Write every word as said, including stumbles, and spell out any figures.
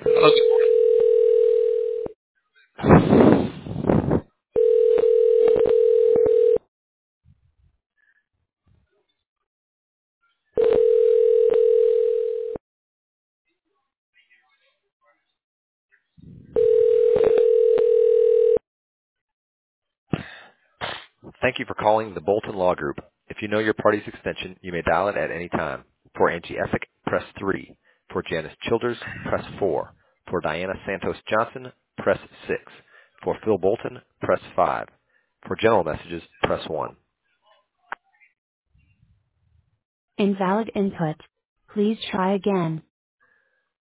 Hello. Thank you for calling the Bolton Law Group. If you know your party's extension, you may dial it at any time. For Angie Effick, press three. For Janice Childers, press four. For Diana Santos Johnson, press six. For Phil Bolton, press five. For general messages, press one. Invalid input. Please try again.